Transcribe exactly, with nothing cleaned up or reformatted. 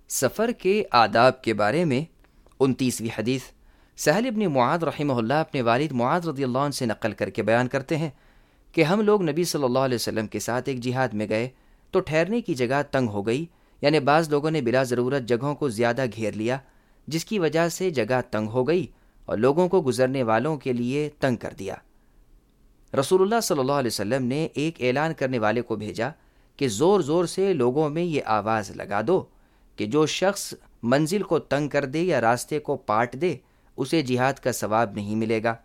सफ़र के आदाब के बारे में उनतीसवीं हदीस सहल इब्न मुआद रहिमहुल्लाह अपने वालिद मुआद रज़ियल्लाहु अन्हु से नक़ल करके बयान करते हैं कि हम लोग नबी सल्लल्लाहु अलैहि वसल्लम के साथ एक जिहाद में गए तो ठहरने की जगह तंग हो गई, यानी बाज़ लोगों ने बिला ज़रूरत जगहों को ज़्यादा घेर लिया, जिसकी वजह से जगह तंग हो गई और लोगों को गुजरने वालों के लिए तंग कर दिया। रसूलुल्लाह सल्लल्लाहु अलैहि वसल्लम ने एक ऐलान करने वाले को भेजा कि ज़ोर ज़ोर से लोगों में ये आवाज़ लगा दो कि जो शख्स मंजिल को तंग कर दे या रास्ते को पाट दे उसे जिहाद का सवाब नहीं मिलेगा।